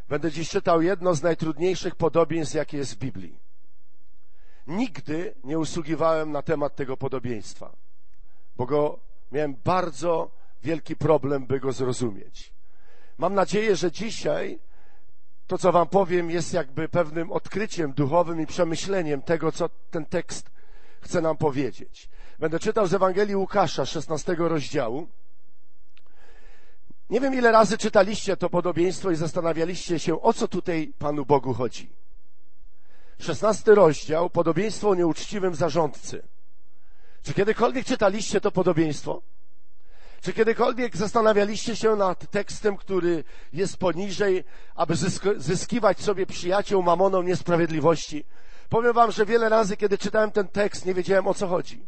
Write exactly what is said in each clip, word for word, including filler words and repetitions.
Będę dziś czytał jedno z najtrudniejszych podobieństw, jakie jest w Biblii. Nigdy nie usługiwałem na temat tego podobieństwa, bo go miałem bardzo wielki problem, by go zrozumieć. Mam nadzieję, że dzisiaj to, co wam powiem, jest jakby pewnym odkryciem duchowym i przemyśleniem tego, co ten tekst chce nam powiedzieć. Będę czytał z Ewangelii Łukasza, szesnastego rozdziału. Nie wiem, ile razy czytaliście to podobieństwo i zastanawialiście się, o co tutaj Panu Bogu chodzi. szesnasty rozdział, podobieństwo o nieuczciwym zarządcy. Czy kiedykolwiek czytaliście to podobieństwo? Czy kiedykolwiek zastanawialiście się nad tekstem, który jest poniżej, aby zysk- zyskiwać sobie przyjaciół mamoną niesprawiedliwości? Powiem wam, że wiele razy, kiedy czytałem ten tekst, nie wiedziałem, o co chodzi.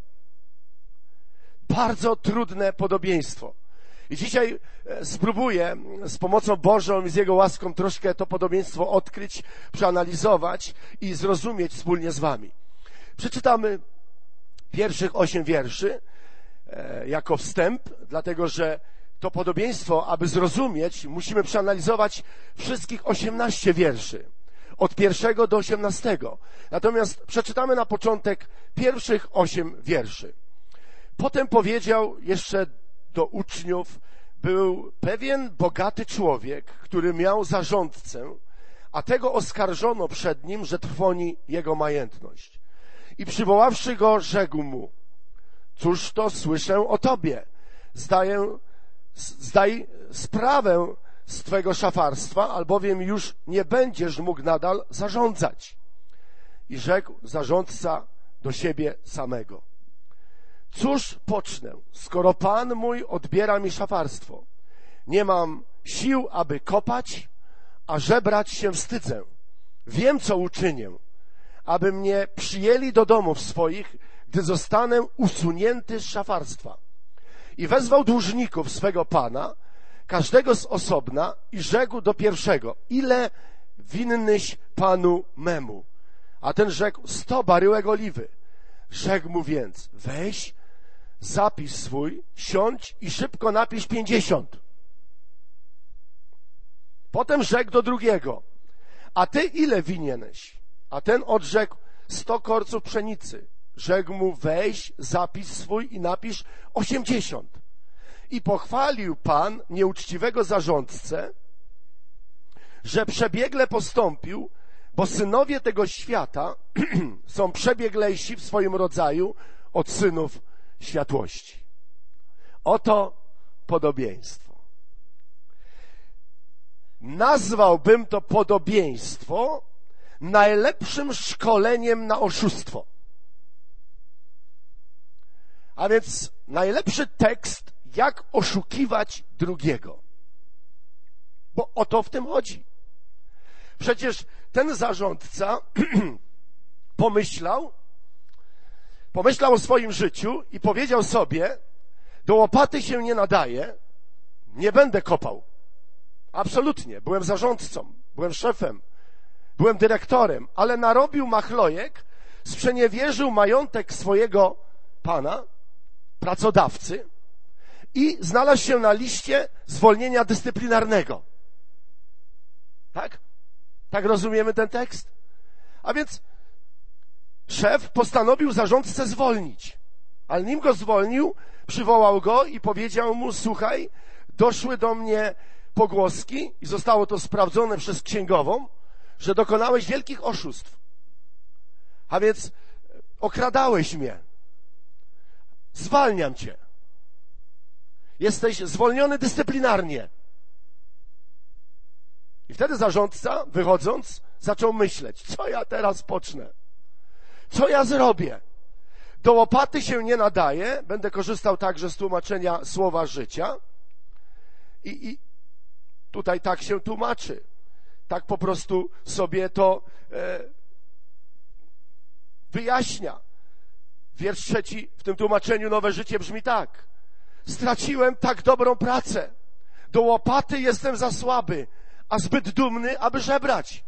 Bardzo trudne podobieństwo. I dzisiaj spróbuję z pomocą Bożą i z Jego łaską troszkę to podobieństwo odkryć, przeanalizować i zrozumieć wspólnie z wami. Przeczytamy pierwszych osiem wierszy e, jako wstęp, dlatego że to podobieństwo, aby zrozumieć, musimy przeanalizować wszystkich osiemnaście wierszy, od pierwszego do osiemnastego. Natomiast przeczytamy na początek pierwszych osiem wierszy. Potem powiedział jeszcze do uczniów: był pewien bogaty człowiek, który miał zarządcę, a tego oskarżono przed nim, że trwoni jego majętność. I przywoławszy go, rzekł mu: cóż to słyszę o tobie? Zdaję, zdaj sprawę z twego szafarstwa, albowiem już nie będziesz mógł nadal zarządzać. I rzekł zarządca do siebie samego: cóż pocznę, skoro Pan mój odbiera mi szafarstwo? Nie mam sił, aby kopać, a żebrać się wstydzę. Wiem, co uczynię, aby mnie przyjęli do domów swoich, gdy zostanę usunięty z szafarstwa. I wezwał dłużników swego Pana, każdego z osobna, i rzekł do pierwszego: ile winnyś Panu memu? A ten rzekł: sto baryłek oliwy. Rzekł mu więc: weź zapis swój, siądź i szybko napisz pięćdziesiąt. Potem rzekł do drugiego: a ty ile winieneś? A ten odrzekł: sto korców pszenicy. Rzekł mu: weź zapis swój i napisz osiemdziesiąt. I pochwalił Pan nieuczciwego zarządcę, że przebiegle postąpił, bo synowie tego świata są przebieglejsi w swoim rodzaju od synów światłości. Oto podobieństwo. Nazwałbym to podobieństwo najlepszym szkoleniem na oszustwo. A więc najlepszy tekst, jak oszukiwać drugiego. Bo o to w tym chodzi. Przecież ten zarządca pomyślał, pomyślał o swoim życiu i powiedział sobie: do łopaty się nie nadaje, nie będę kopał. Absolutnie. Byłem zarządcą, byłem szefem, byłem dyrektorem, ale narobił machlojek, sprzeniewierzył majątek swojego pana, pracodawcy, i znalazł się na liście zwolnienia dyscyplinarnego. Tak? Tak rozumiemy ten tekst? A więc szef postanowił zarządcę zwolnić. Ale nim go zwolnił, przywołał go i powiedział mu: słuchaj, doszły do mnie pogłoski i zostało to sprawdzone przez księgową, że dokonałeś wielkich oszustw. A więc okradałeś mnie. Zwalniam cię. Jesteś zwolniony dyscyplinarnie. I wtedy zarządca, wychodząc, zaczął myśleć: co ja teraz pocznę? Co ja zrobię? Do łopaty się nie nadaje. Będę korzystał także z tłumaczenia Słowa Życia. I, i tutaj tak się tłumaczy. Tak po prostu sobie to e, wyjaśnia. Wiersz trzeci w tym tłumaczeniu Nowe Życie brzmi tak: straciłem tak dobrą pracę. Do łopaty jestem za słaby, a zbyt dumny, aby żebrać.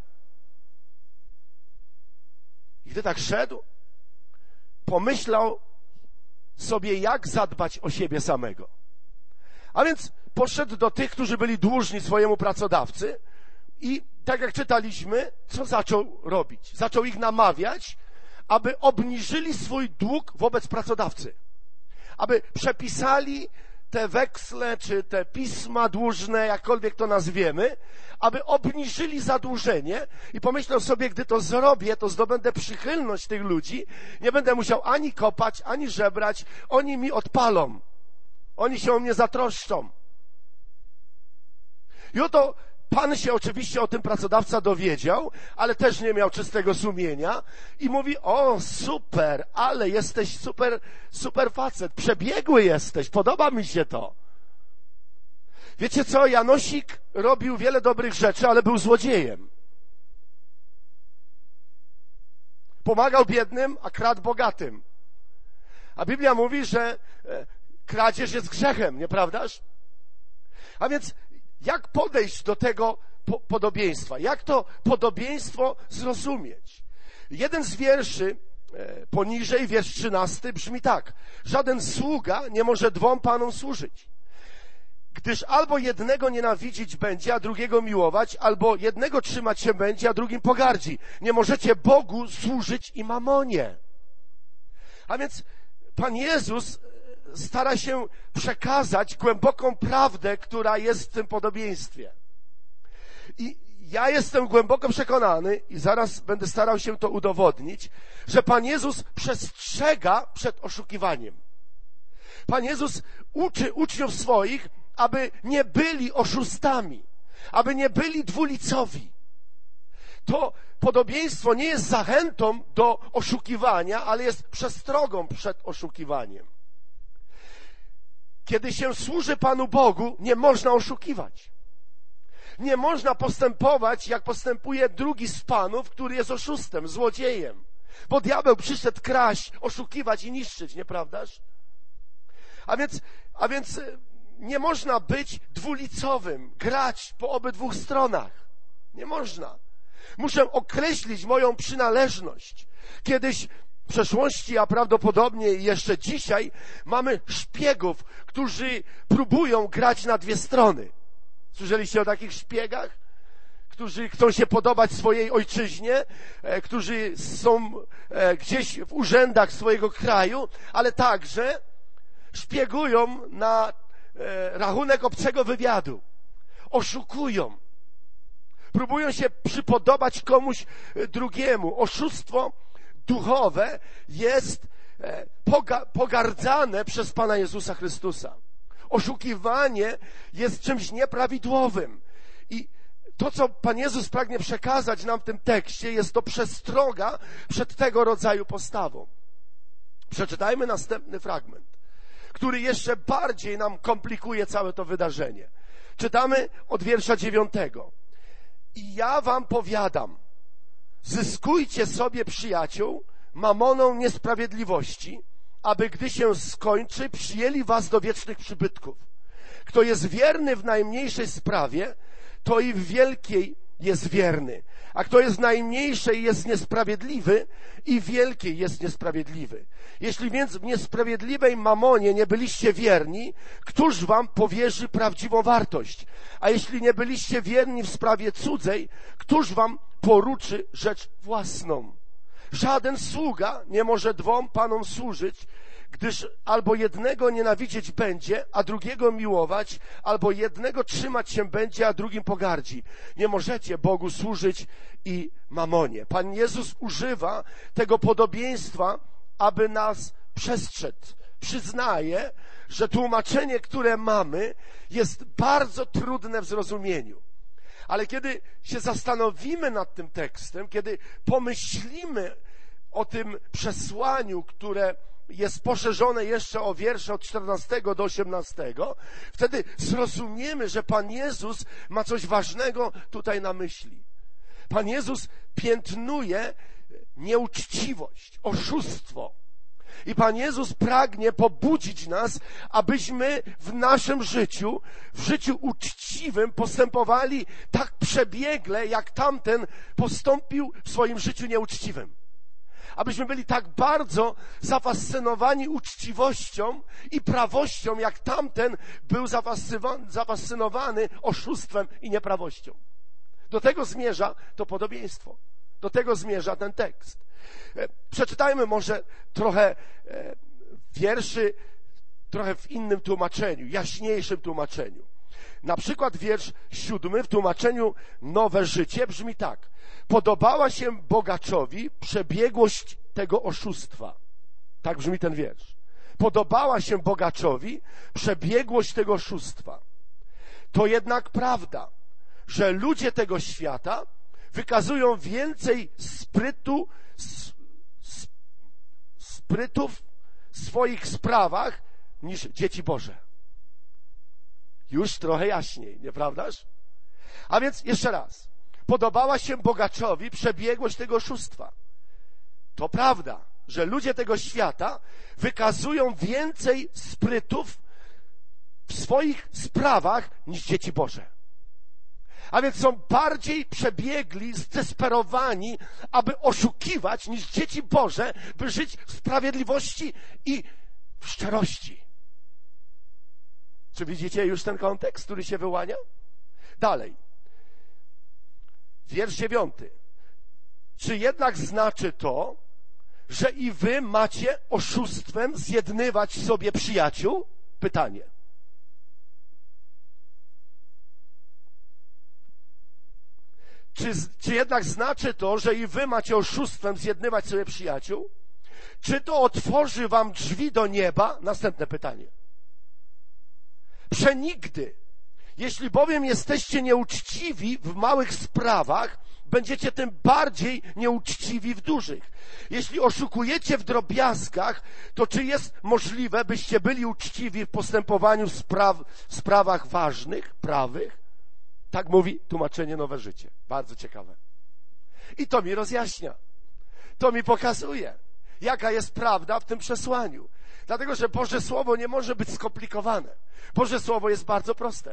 I gdy tak szedł, pomyślał sobie, jak zadbać o siebie samego. A więc poszedł do tych, którzy byli dłużni swojemu pracodawcy I tak jak czytaliśmy, co zaczął robić? Zaczął ich namawiać, aby obniżyli swój dług wobec pracodawcy. Aby przepisali te weksle, czy te pisma dłużne, jakkolwiek to nazwiemy, aby obniżyli zadłużenie i pomyślał sobie, gdy to zrobię, to zdobędę przychylność tych ludzi, nie będę musiał ani kopać, ani żebrać, oni mi odpalą, oni się o mnie zatroszczą. I oto Pan się oczywiście o tym pracodawca dowiedział, ale też nie miał czystego sumienia i mówi, o super, ale jesteś super, super facet, przebiegły jesteś, podoba mi się to. Wiecie co, Janosik robił wiele dobrych rzeczy, ale był złodziejem. Pomagał biednym, a kradł bogatym. A Biblia mówi, że kradzież jest grzechem, nieprawdaż? A więc jak podejść do tego po- podobieństwa? Jak to podobieństwo zrozumieć? Jeden z wierszy e, poniżej, wiersz trzynasty, brzmi tak. Żaden sługa nie może dwom panom służyć. Gdyż albo jednego nienawidzić będzie, a drugiego miłować, albo jednego trzymać się będzie, a drugim pogardzi. Nie możecie Bogu służyć i mamonie. A więc Pan Jezus stara się przekazać głęboką prawdę, która jest w tym podobieństwie. I ja jestem głęboko przekonany, i zaraz będę starał się to udowodnić, że Pan Jezus przestrzega przed oszukiwaniem. Pan Jezus uczy uczniów swoich, aby nie byli oszustami, aby nie byli dwulicowi. To podobieństwo nie jest zachętą do oszukiwania, ale jest przestrogą przed oszukiwaniem. Kiedy się służy Panu Bogu, nie można oszukiwać. Nie można postępować, jak postępuje drugi z panów, który jest oszustem, złodziejem. Bo diabeł przyszedł kraść, oszukiwać i niszczyć, nieprawdaż? A więc, a więc nie można być dwulicowym, grać po obydwu stronach. Nie można. Muszę określić moją przynależność. Kiedyś w przeszłości, a prawdopodobnie jeszcze dzisiaj, mamy szpiegów, którzy próbują grać na dwie strony. Słyszeliście o takich szpiegach? Którzy chcą się podobać swojej ojczyźnie, e, którzy są e, gdzieś w urzędach swojego kraju, ale także szpiegują na e, rachunek obcego wywiadu. Oszukują. Próbują się przypodobać komuś drugiemu. Oszustwo duchowe jest pogardzane przez Pana Jezusa Chrystusa. Oszukiwanie jest czymś nieprawidłowym. I to, co Pan Jezus pragnie przekazać nam w tym tekście, jest to przestroga przed tego rodzaju postawą. Przeczytajmy następny fragment, który jeszcze bardziej nam komplikuje całe to wydarzenie. Czytamy od wiersza dziewiątego. I ja wam powiadam, zyskujcie sobie przyjaciół mamoną niesprawiedliwości, aby gdy się skończy, przyjęli was do wiecznych przybytków. Kto jest wierny w najmniejszej sprawie, to i w wielkiej jest wierny. A kto jest w najmniejszej jest niesprawiedliwy, i w wielkiej jest niesprawiedliwy. Jeśli więc w niesprawiedliwej mamonie nie byliście wierni, któż wam powierzy prawdziwą wartość? A jeśli nie byliście wierni w sprawie cudzej, któż wam poruczy rzecz własną? Żaden sługa nie może dwom panom służyć, gdyż albo jednego nienawidzieć będzie, a drugiego miłować, albo jednego trzymać się będzie, a drugim pogardzi. Nie możecie Bogu służyć i mamonie. Pan Jezus używa tego podobieństwa, aby nas przestrzec. Przyznaje, że tłumaczenie, które mamy, jest bardzo trudne w zrozumieniu. Ale kiedy się zastanowimy nad tym tekstem, kiedy pomyślimy o tym przesłaniu, które jest poszerzone jeszcze o wiersze od czternastego do osiemnastego, wtedy zrozumiemy, że Pan Jezus ma coś ważnego tutaj na myśli. Pan Jezus piętnuje nieuczciwość, oszustwo. I Pan Jezus pragnie pobudzić nas, abyśmy w naszym życiu, w życiu uczciwym postępowali tak przebiegle, jak tamten postąpił w swoim życiu nieuczciwym. Abyśmy byli tak bardzo zafascynowani uczciwością i prawością, jak tamten był zafascynowany oszustwem i nieprawością. Do tego zmierza to podobieństwo. Do tego zmierza ten tekst. Przeczytajmy może trochę wierszy, trochę w innym tłumaczeniu, jaśniejszym tłumaczeniu. Na przykład wiersz siódmy w tłumaczeniu Nowe Życie brzmi tak. Podobała się bogaczowi przebiegłość tego oszustwa. Tak brzmi ten wiersz. Podobała się bogaczowi przebiegłość tego oszustwa. To jednak prawda, że ludzie tego świata wykazują więcej sprytu, sprytów w swoich sprawach niż dzieci Boże. Już trochę jaśniej, nieprawdaż? A więc jeszcze raz. Podobała się bogaczowi przebiegłość tego oszustwa. To prawda, że ludzie tego świata wykazują więcej sprytów w swoich sprawach niż dzieci Boże. A więc są bardziej przebiegli, zdesperowani, aby oszukiwać niż dzieci Boże, by żyć w sprawiedliwości i w szczerości. Czy widzicie już ten kontekst, który się wyłania? Dalej. Wiersz dziewiąty. Czy jednak znaczy to, że i wy macie oszustwem zjednywać sobie przyjaciół? Pytanie. Czy, czy jednak znaczy to, że i wy macie oszustwem zjednywać sobie przyjaciół? Czy to otworzy wam drzwi do nieba? Następne pytanie. Przenigdy. Jeśli bowiem jesteście nieuczciwi w małych sprawach, będziecie tym bardziej nieuczciwi w dużych. Jeśli oszukujecie w drobiazgach, to czy jest możliwe, byście byli uczciwi w postępowaniu w, spraw, w sprawach ważnych, prawych? Tak mówi tłumaczenie Nowe Życie. Bardzo ciekawe. I to mi rozjaśnia. To mi pokazuje, jaka jest prawda w tym przesłaniu. Dlatego, że Boże Słowo nie może być skomplikowane. Boże Słowo jest bardzo proste.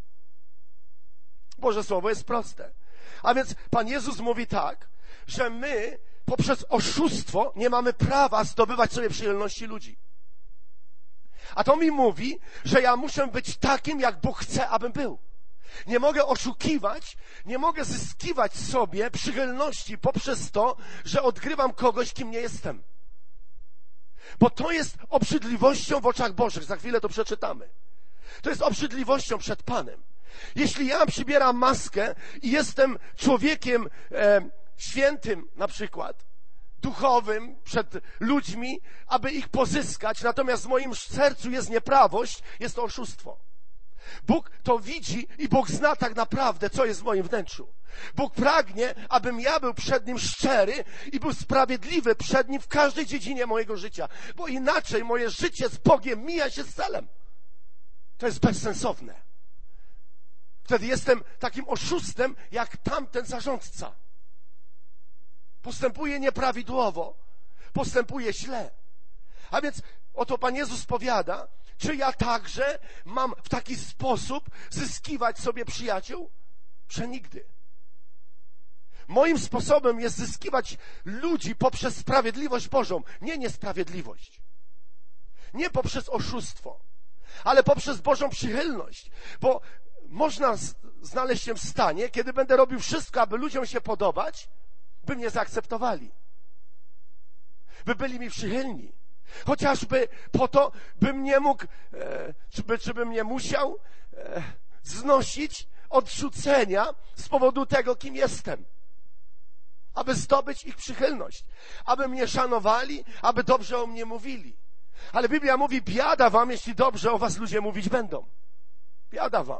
Boże Słowo jest proste. A więc Pan Jezus mówi tak, że my poprzez oszustwo nie mamy prawa zdobywać sobie przychylności ludzi. A to mi mówi, że ja muszę być takim, jak Bóg chce, abym był. Nie mogę oszukiwać, nie mogę zyskiwać sobie przychylności poprzez to, że odgrywam kogoś, kim nie jestem. Bo to jest obrzydliwością w oczach Bożych. Za chwilę to przeczytamy. To jest obrzydliwością przed Panem. Jeśli ja przybieram maskę i jestem człowiekiem e, świętym na przykład, duchowym przed ludźmi, aby ich pozyskać, natomiast w moim sercu jest nieprawość, jest to oszustwo. Bóg to widzi i Bóg zna tak naprawdę, co jest w moim wnętrzu. Bóg pragnie, abym ja był przed Nim szczery i był sprawiedliwy przed Nim w każdej dziedzinie mojego życia, bo inaczej moje życie z Bogiem mija się z celem. To jest bezsensowne. Wtedy jestem takim oszustem, jak tamten zarządca. Postępuje nieprawidłowo, postępuje źle. A więc oto Pan Jezus powiada, czy ja także mam w taki sposób zyskiwać sobie przyjaciół? Przenigdy. Moim sposobem jest zyskiwać ludzi poprzez sprawiedliwość Bożą, nie niesprawiedliwość. Nie poprzez oszustwo, ale poprzez Bożą przychylność. Bo można znaleźć się w stanie, kiedy będę robił wszystko, aby ludziom się podobać, by mnie zaakceptowali. By byli mi przychylni. Chociażby po to, bym nie mógł, e, czy, by, czy bym nie musiał e, znosić odrzucenia z powodu tego, kim jestem. Aby zdobyć ich przychylność. Aby mnie szanowali, aby dobrze o mnie mówili. Ale Biblia mówi, biada wam, jeśli dobrze o was ludzie mówić będą. Biada wam.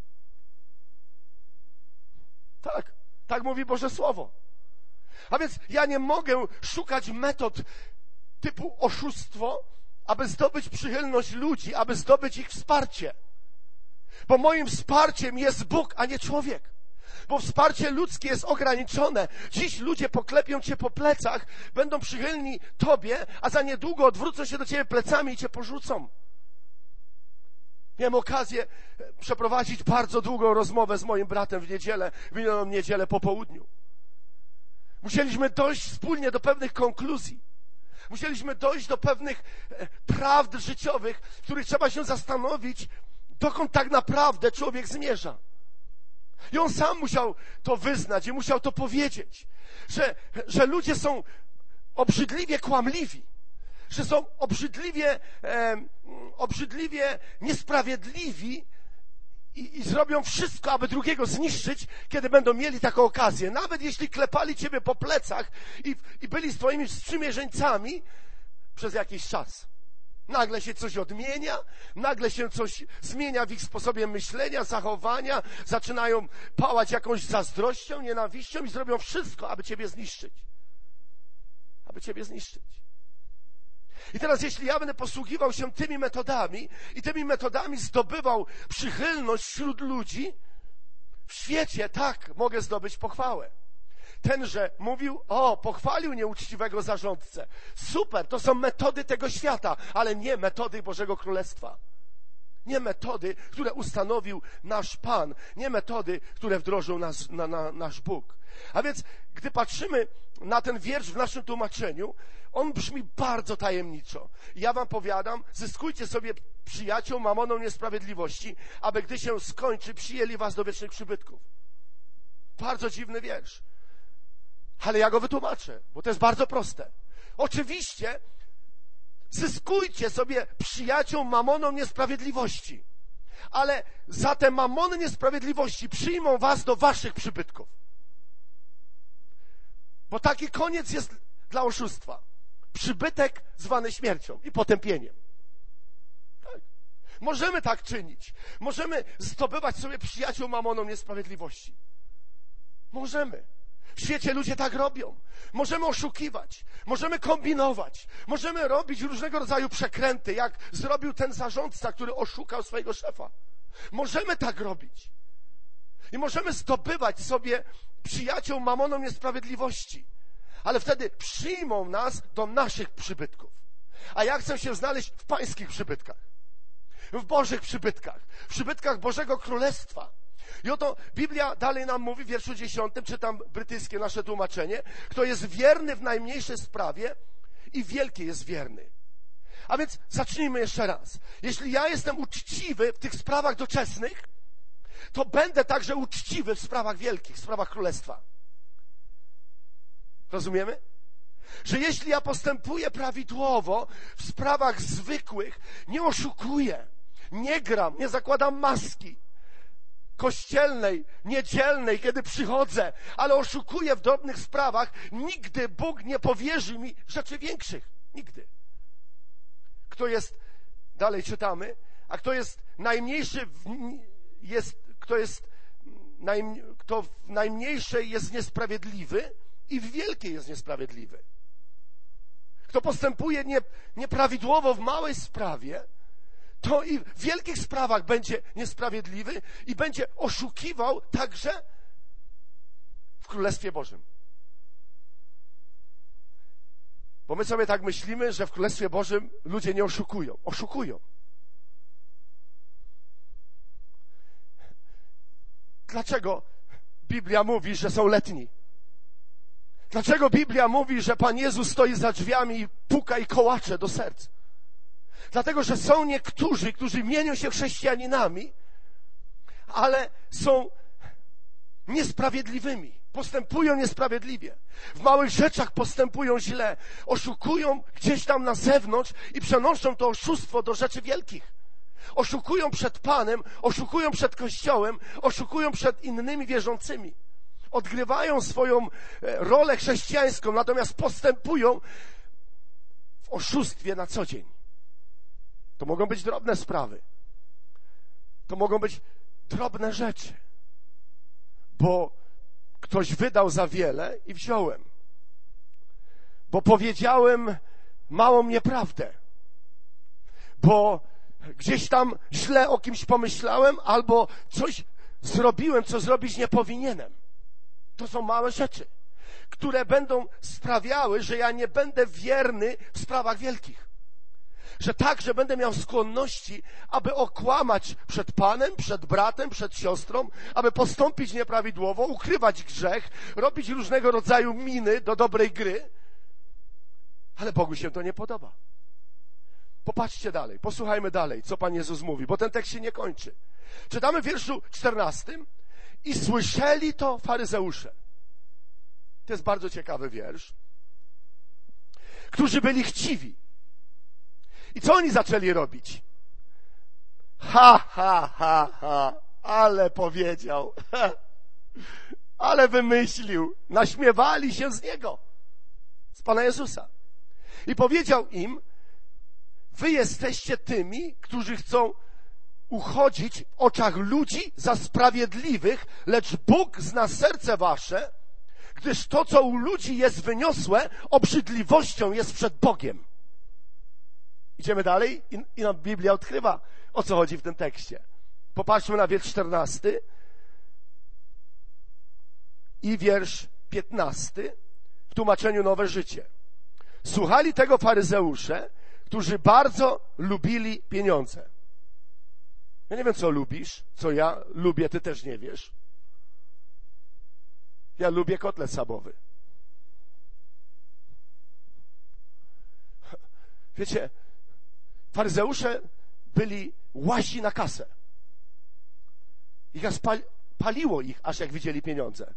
Tak, tak mówi Boże Słowo. A więc ja nie mogę szukać metod typu oszustwo, aby zdobyć przychylność ludzi, aby zdobyć ich wsparcie. Bo moim wsparciem jest Bóg, a nie człowiek. Bo wsparcie ludzkie jest ograniczone. Dziś ludzie poklepią cię po plecach, będą przychylni tobie, a za niedługo odwrócą się do ciebie plecami i cię porzucą. Miałem okazję przeprowadzić bardzo długą rozmowę z moim bratem w niedzielę, w minioną niedzielę po południu. Musieliśmy dojść wspólnie do pewnych konkluzji. Musieliśmy dojść do pewnych prawd życiowych, w których trzeba się zastanowić, dokąd tak naprawdę człowiek zmierza. I on sam musiał to wyznać i musiał to powiedzieć, że, że ludzie są obrzydliwie kłamliwi, że są obrzydliwie, e, obrzydliwie niesprawiedliwi i, i zrobią wszystko, aby drugiego zniszczyć, kiedy będą mieli taką okazję. Nawet jeśli klepali ciebie po plecach i, i byli z twoimi sprzymierzeńcami przez jakiś czas. Nagle się coś odmienia, nagle się coś zmienia w ich sposobie myślenia, zachowania, zaczynają pałać jakąś zazdrością, nienawiścią i zrobią wszystko, aby ciebie zniszczyć. Aby ciebie zniszczyć. I teraz jeśli ja będę posługiwał się tymi metodami i tymi metodami zdobywał przychylność wśród ludzi, w świecie tak mogę zdobyć pochwałę. Tenże mówił, o, pochwalił nieuczciwego zarządcę. Super, to są metody tego świata, ale nie metody Bożego Królestwa. Nie metody, które ustanowił nasz Pan. Nie metody, które wdrożył nas, na, na, nasz Bóg. A więc, gdy patrzymy na ten wiersz w naszym tłumaczeniu, on brzmi bardzo tajemniczo. I ja wam powiadam, zyskujcie sobie przyjaciół mamoną niesprawiedliwości, aby gdy się skończy, przyjęli was do wiecznych przybytków. Bardzo dziwny wiersz. Ale ja go wytłumaczę, bo to jest bardzo proste. Oczywiście zyskujcie sobie przyjaciół mamoną niesprawiedliwości, ale za te mamony niesprawiedliwości przyjmą was do waszych przybytków. Bo taki koniec jest dla oszustwa. Przybytek zwany śmiercią i potępieniem. Tak. Możemy tak czynić. Możemy zdobywać sobie przyjaciół mamoną niesprawiedliwości. Możemy. W świecie ludzie tak robią. Możemy oszukiwać, możemy kombinować, możemy robić różnego rodzaju przekręty, jak zrobił ten zarządca, który oszukał swojego szefa. Możemy tak robić. I możemy zdobywać sobie przyjaciół mamoną niesprawiedliwości, ale wtedy przyjmą nas do naszych przybytków. A ja chcę się znaleźć w pańskich przybytkach, w Bożych przybytkach, w przybytkach Bożego Królestwa. I oto Biblia dalej nam mówi w wierszu dziesiątym, czytam brytyjskie nasze tłumaczenie, kto jest wierny w najmniejszej sprawie i wielki jest wierny. A więc zacznijmy jeszcze raz. Jeśli ja jestem uczciwy w tych sprawach doczesnych, to będę także uczciwy w sprawach wielkich, w sprawach Królestwa. Rozumiemy? Że jeśli ja postępuję prawidłowo w sprawach zwykłych, nie oszukuję, nie gram, nie zakładam maski kościelnej, niedzielnej, kiedy przychodzę, ale oszukuję w drobnych sprawach, nigdy Bóg nie powierzy mi rzeczy większych. Nigdy. Kto jest, dalej czytamy, a kto jest najmniejszy, w, jest, kto jest, naj, kto w najmniejszej jest niesprawiedliwy i w wielkiej jest niesprawiedliwy. Kto postępuje nie, nieprawidłowo w małej sprawie, to i w wielkich sprawach będzie niesprawiedliwy i będzie oszukiwał także w Królestwie Bożym. Bo my sobie tak myślimy, że w Królestwie Bożym ludzie nie oszukują. Oszukują. Dlaczego Biblia mówi, że są letni? Dlaczego Biblia mówi, że Pan Jezus stoi za drzwiami i puka i kołacze do serc? Dlatego, że są niektórzy, którzy mienią się chrześcijaninami, ale są niesprawiedliwymi. Postępują niesprawiedliwie. W małych rzeczach postępują źle. Oszukują gdzieś tam na zewnątrz i przenoszą to oszustwo do rzeczy wielkich. Oszukują przed Panem, oszukują przed Kościołem, oszukują przed innymi wierzącymi. Odgrywają swoją rolę chrześcijańską, natomiast postępują w oszustwie na co dzień. To mogą być drobne sprawy. To mogą być drobne rzeczy. Bo ktoś wydał za wiele i wziąłem. Bo powiedziałem małą nieprawdę. Bo gdzieś tam źle o kimś pomyślałem, albo coś zrobiłem, co zrobić nie powinienem. To są małe rzeczy, które będą sprawiały, że ja nie będę wierny w sprawach wielkich. Że także będę miał skłonności, aby okłamać przed Panem, przed bratem, przed siostrą, aby postąpić nieprawidłowo, ukrywać grzech, robić różnego rodzaju miny do dobrej gry. Ale Bogu się to nie podoba. Popatrzcie dalej, posłuchajmy dalej, co Pan Jezus mówi, bo ten tekst się nie kończy. Czytamy w wierszu czternastym. I słyszeli to faryzeusze. To jest bardzo ciekawy wiersz. Którzy byli chciwi. I co oni zaczęli robić? Ha, ha, ha, ha. Ale powiedział. Ale wymyślił. Naśmiewali się z Niego. Z Pana Jezusa. I powiedział im, wy jesteście tymi, którzy chcą uchodzić w oczach ludzi za sprawiedliwych, lecz Bóg zna serce wasze, gdyż to, co u ludzi jest wyniosłe, obrzydliwością jest przed Bogiem. Idziemy dalej i, i nam Biblia odkrywa, o co chodzi w tym tekście. Popatrzmy na wiersz czternasty i wiersz piętnasty w tłumaczeniu Nowe Życie. Słuchali tego faryzeusze, którzy bardzo lubili pieniądze. Ja nie wiem, co lubisz, co ja lubię, ty też nie wiesz. Ja lubię kotlet schabowy. Wiecie, faryzeusze byli łazi na kasę. Ich aż pal, paliło ich, aż jak widzieli pieniądze.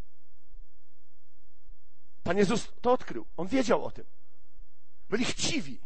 Pan Jezus to odkrył. On wiedział o tym. Byli chciwi.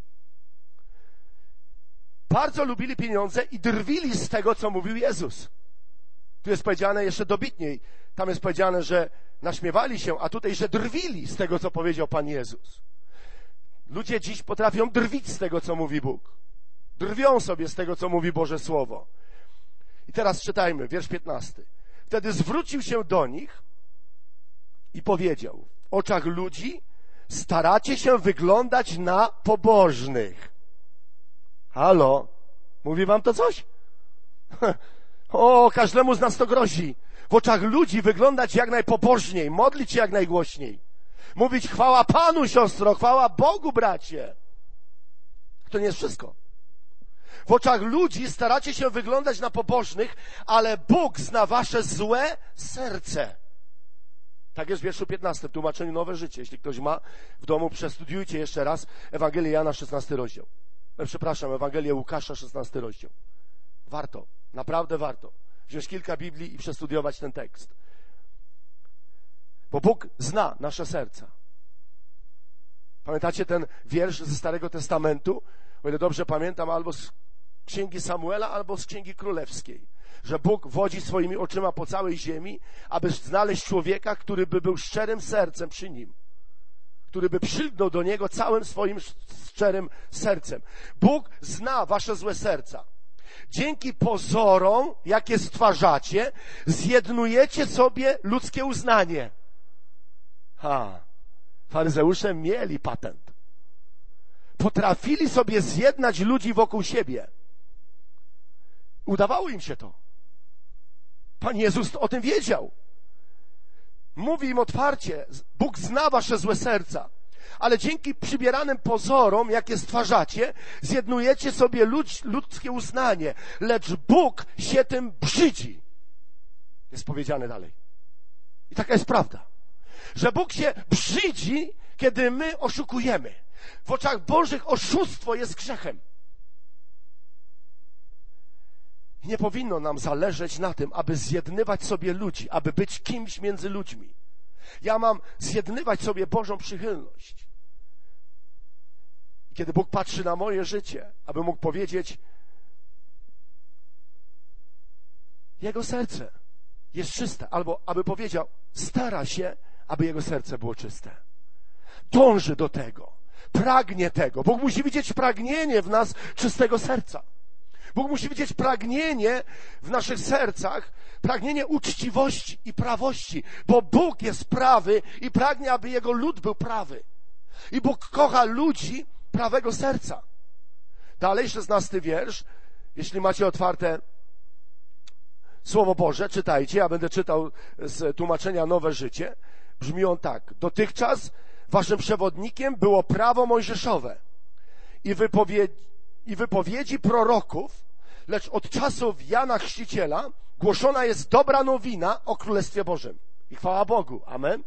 Bardzo lubili pieniądze i drwili z tego, co mówił Jezus. Tu jest powiedziane jeszcze dobitniej. Tam jest powiedziane, że naśmiewali się, a tutaj, że drwili z tego, co powiedział Pan Jezus. Ludzie dziś potrafią drwić z tego, co mówi Bóg. Drwią sobie z tego, co mówi Boże Słowo. I teraz czytajmy, wiersz piętnasty. Wtedy zwrócił się do nich i powiedział: w oczach ludzi staracie się wyglądać na pobożnych. Halo? Mówi wam to coś? O, każdemu z nas to grozi. W oczach ludzi wyglądać jak najpobożniej, modlić się jak najgłośniej. Mówić chwała Panu, siostro, chwała Bogu, bracie. To nie jest wszystko. W oczach ludzi staracie się wyglądać na pobożnych, ale Bóg zna wasze złe serce. Tak jest w wierszu piętnastym, w tłumaczeniu Nowe Życie. Jeśli ktoś ma w domu, przestudiujcie jeszcze raz Ewangelię Jana, szesnasty rozdział. Przepraszam, Ewangelię Łukasza, szesnasty rozdział. Warto, naprawdę warto wziąć kilka Biblii i przestudiować ten tekst. Bo Bóg zna nasze serca. Pamiętacie ten wiersz ze Starego Testamentu? O ile dobrze pamiętam, albo z Księgi Samuela, albo z Księgi Królewskiej. Że Bóg wodzi swoimi oczyma po całej ziemi, aby znaleźć człowieka, który by był szczerym sercem przy Nim. Który by przylgnął do Niego całym swoim szczerym sercem. Bóg zna wasze złe serca. Dzięki pozorom, jakie stwarzacie, zjednujecie sobie ludzkie uznanie. Ha, faryzeusze mieli patent. Potrafili sobie zjednać ludzi wokół siebie. Udawało im się to. Pan Jezus o tym wiedział. Mówi im otwarcie, Bóg zna wasze złe serca, ale dzięki przybieranym pozorom, jakie stwarzacie, zjednujecie sobie ludź, ludzkie uznanie, lecz Bóg się tym brzydzi. Jest powiedziane dalej. I taka jest prawda, że Bóg się brzydzi, kiedy my oszukujemy. W oczach Bożych oszustwo jest grzechem. I nie powinno nam zależeć na tym, aby zjednywać sobie ludzi, aby być kimś między ludźmi. Ja mam zjednywać sobie Bożą przychylność. I kiedy Bóg patrzy na moje życie, aby mógł powiedzieć: Jego serce jest czyste, albo aby powiedział: stara się, aby jego serce było czyste. Dąży do tego, pragnie tego. Bóg musi widzieć pragnienie w nas czystego serca. Bóg musi widzieć pragnienie w naszych sercach, pragnienie uczciwości i prawości, bo Bóg jest prawy i pragnie, aby Jego lud był prawy. I Bóg kocha ludzi prawego serca. Dalej, szesnasty wiersz. Jeśli macie otwarte Słowo Boże, czytajcie. Ja będę czytał z tłumaczenia Nowe Życie. Brzmi on tak. Dotychczas waszym przewodnikiem było prawo mojżeszowe i wypowiedzi i wypowiedzi proroków, lecz od czasów Jana Chrzciciela głoszona jest dobra nowina o Królestwie Bożym. I chwała Bogu. Amen.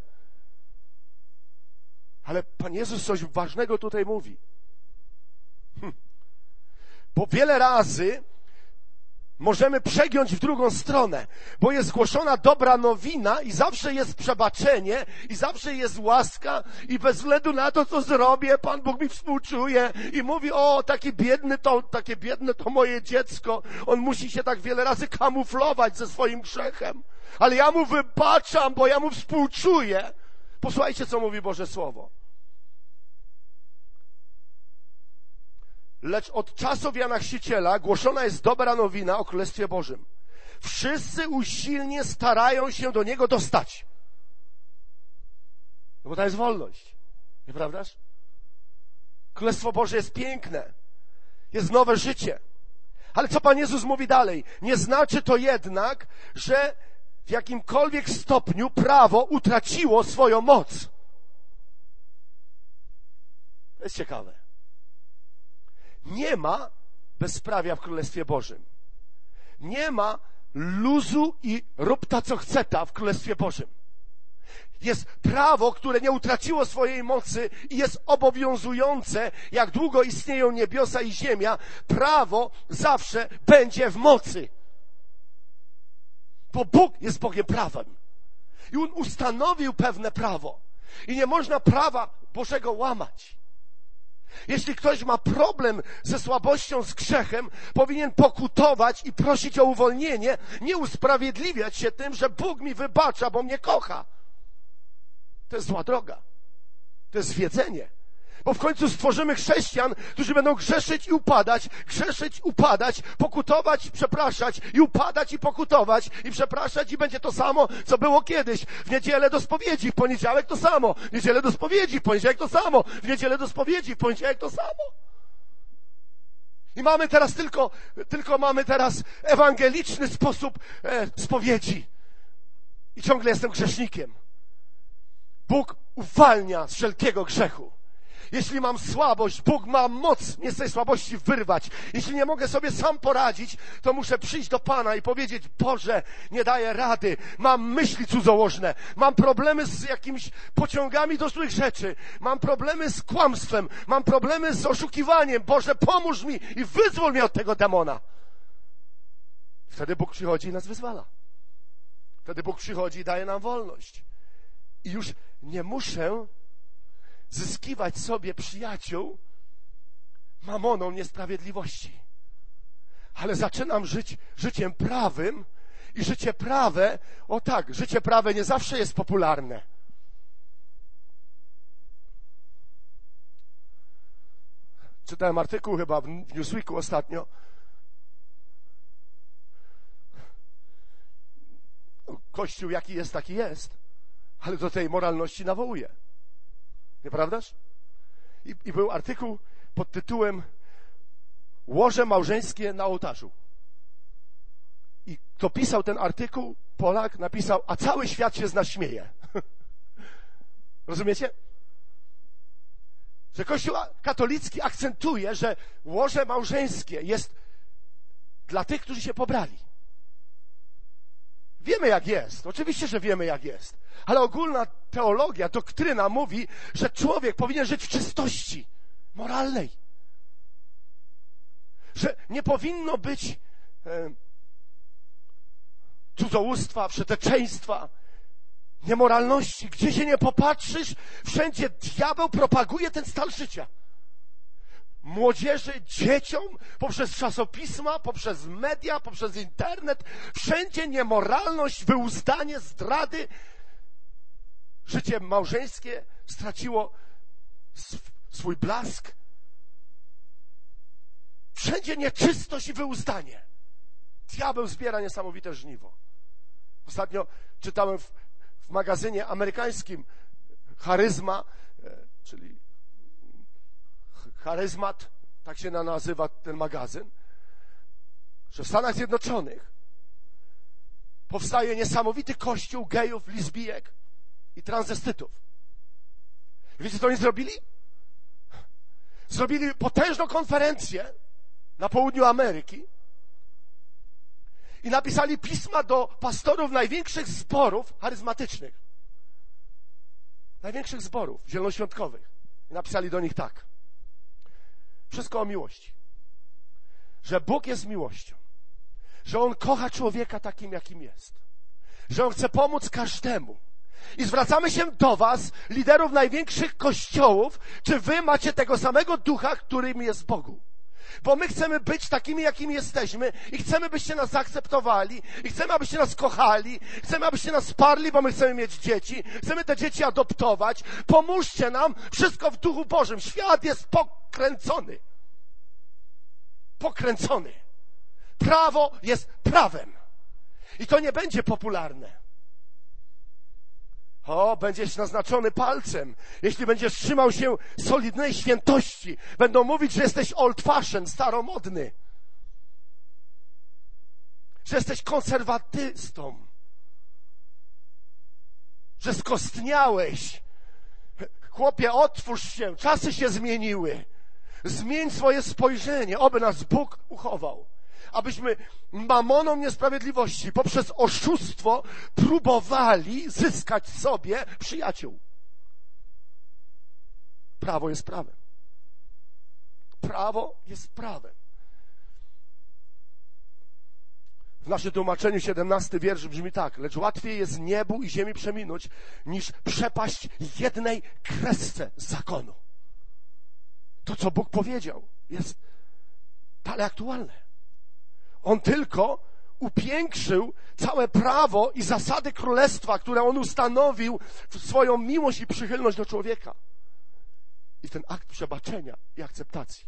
Ale Pan Jezus coś ważnego tutaj mówi. Hm. Bo wiele razy możemy przegiąć w drugą stronę, bo jest głoszona dobra nowina i zawsze jest przebaczenie i zawsze jest łaska i bez względu na to, co zrobię, Pan Bóg mi współczuje i mówi, o, taki biedny to, takie biedne to moje dziecko. On musi się tak wiele razy kamuflować ze swoim grzechem, ale ja mu wybaczam, bo ja mu współczuję. Posłuchajcie, co mówi Boże Słowo. Lecz od czasów Jana Chrzciciela głoszona jest dobra nowina o Królestwie Bożym. Wszyscy usilnie starają się do Niego dostać. No bo to jest wolność. Nieprawdaż? Królestwo Boże jest piękne. Jest nowe życie. Ale co Pan Jezus mówi dalej? Nie znaczy to jednak, że w jakimkolwiek stopniu prawo utraciło swoją moc. To jest ciekawe. Nie ma bezprawia w Królestwie Bożym. Nie ma luzu i rób ta, co chce ta w Królestwie Bożym. Jest prawo, które nie utraciło swojej mocy i jest obowiązujące, jak długo istnieją niebiosa i ziemia. Prawo zawsze będzie w mocy. Bo Bóg jest Bogiem prawem. I On ustanowił pewne prawo. I nie można prawa Bożego łamać. Jeśli ktoś ma problem ze słabością, z grzechem, powinien pokutować i prosić o uwolnienie, nie usprawiedliwiać się tym, że Bóg mi wybacza, bo mnie kocha. To jest zła droga. To jest zwiedzenie. Bo w końcu stworzymy chrześcijan, którzy będą grzeszyć i upadać, grzeszyć, upadać, pokutować, przepraszać i upadać i pokutować i przepraszać i będzie to samo, co było kiedyś. W niedzielę do spowiedzi, w poniedziałek to samo. W niedzielę do spowiedzi, w poniedziałek to samo. W niedzielę do spowiedzi, w poniedziałek to samo. I mamy teraz tylko, tylko mamy teraz ewangeliczny sposób e, spowiedzi. I ciągle jestem grzesznikiem. Bóg uwalnia z wszelkiego grzechu. Jeśli mam słabość, Bóg ma moc mnie z tej słabości wyrwać. Jeśli nie mogę sobie sam poradzić, to muszę przyjść do Pana i powiedzieć, Boże, nie daję rady, mam myśli cudzołożne, mam problemy z jakimiś pociągami do złych rzeczy, mam problemy z kłamstwem, mam problemy z oszukiwaniem. Boże, pomóż mi i wyzwól mnie od tego demona. Wtedy Bóg przychodzi i nas wyzwala. Wtedy Bóg przychodzi i daje nam wolność. I już nie muszę zyskiwać sobie przyjaciół mamoną niesprawiedliwości. Ale zaczynam żyć życiem prawym i życie prawe, o tak, życie prawe nie zawsze jest popularne. Czytałem artykuł chyba w Newsweeku ostatnio. Kościół jaki jest, taki jest, ale do tej moralności nawołuje. Nieprawdaż? I, I był artykuł pod tytułem Łoże małżeńskie na ołtarzu. I kto pisał ten artykuł, Polak, napisał, a cały świat się z nas śmieje. Rozumiecie? Że Kościół katolicki akcentuje, że łoże małżeńskie jest dla tych, którzy się pobrali. Wiemy, jak jest. Oczywiście, że wiemy, jak jest. Ale ogólna teologia, doktryna mówi, że człowiek powinien żyć w czystości moralnej. Że nie powinno być e, cudzołóstwa, przeteczeństwa, niemoralności. Gdzie się nie popatrzysz, wszędzie diabeł propaguje ten stan życia. Młodzieży, dzieciom, poprzez czasopisma, poprzez media, poprzez internet, wszędzie niemoralność, wyuzdanie, zdrady. Życie małżeńskie straciło swój blask. Wszędzie nieczystość i wyuzdanie. Diabeł zbiera niesamowite żniwo. Ostatnio czytałem w, w magazynie amerykańskim Charyzma, czyli Charyzmat, tak się nazywa ten magazyn, że w Stanach Zjednoczonych powstaje niesamowity kościół gejów, lesbijek i transwestytów. Wiecie, co oni zrobili? Zrobili potężną konferencję na południu Ameryki i napisali pisma do pastorów największych zborów charyzmatycznych. Największych zborów zielonoświątkowych. I napisali do nich tak. Wszystko o miłości. Że Bóg jest miłością. że On kocha człowieka takim, jakim jest. Że On chce pomóc każdemu. I zwracamy się do was, liderów największych kościołów, czy wy macie tego samego ducha, którym jest Bogu. Bo my chcemy być takimi, jakimi jesteśmy i chcemy, byście nas zaakceptowali i chcemy, abyście nas kochali, chcemy, abyście nas wsparli, bo my chcemy mieć dzieci, chcemy te dzieci adoptować. Pomóżcie nam, wszystko w Duchu Bożym. Świat jest pokręcony. Pokręcony. Prawo jest prawem. I to nie będzie popularne. O, będziesz naznaczony palcem. Jeśli będziesz trzymał się solidnej świętości, będą mówić, że jesteś old fashioned, staromodny. Że jesteś konserwatystą. Że skostniałeś. Chłopie, otwórz się, czasy się zmieniły. Zmień swoje spojrzenie, oby nas Bóg uchował. Abyśmy mamoną niesprawiedliwości poprzez oszustwo próbowali zyskać sobie przyjaciół. Prawo jest prawem. Prawo jest prawem. W naszym tłumaczeniu siedemnasty wiersz brzmi tak: lecz łatwiej jest niebu i ziemi przeminąć, niż przepaść jednej kresce zakonu. To, co Bóg powiedział, jest dalej aktualne. On tylko upiększył całe prawo i zasady królestwa, które On ustanowił w swoją miłość i przychylność do człowieka. I w ten akt przebaczenia i akceptacji.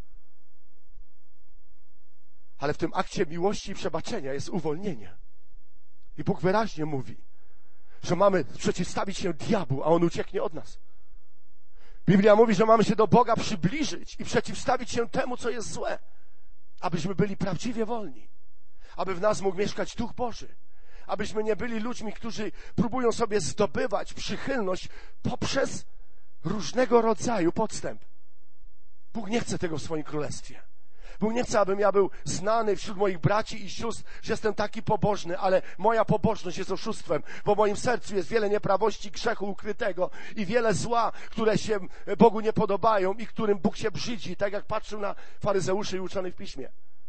Ale w tym akcie miłości i przebaczenia jest uwolnienie. I Bóg wyraźnie mówi, że mamy przeciwstawić się diabłu, a on ucieknie od nas. Biblia mówi, że mamy się do Boga przybliżyć i przeciwstawić się temu, co jest złe, abyśmy byli prawdziwie wolni, aby w nas mógł mieszkać Duch Boży, abyśmy nie byli ludźmi, którzy próbują sobie zdobywać przychylność poprzez różnego rodzaju podstęp. Bóg nie chce tego w swoim królestwie. Bóg nie chce, abym ja był znany wśród moich braci i sióstr, że jestem taki pobożny, ale moja pobożność jest oszustwem, bo w moim sercu jest wiele nieprawości, grzechu ukrytego i wiele zła, które się Bogu nie podobają i którym Bóg się brzydzi, tak jak patrzył na faryzeuszy i uczonych w Piśmie.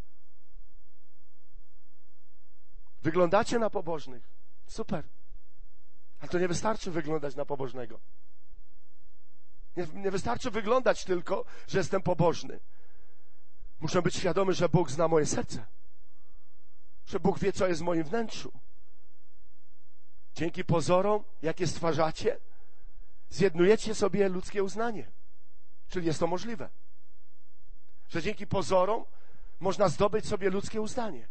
Wyglądacie na pobożnych. Super. Ale to nie wystarczy wyglądać na pobożnego. Nie, nie wystarczy wyglądać tylko, że jestem pobożny. Muszę być świadomy, że Bóg zna moje serce. Że Bóg wie, co jest w moim wnętrzu. Dzięki pozorom, jakie stwarzacie, zjednujecie sobie ludzkie uznanie. Czyli jest to możliwe. Że dzięki pozorom można zdobyć sobie ludzkie uznanie.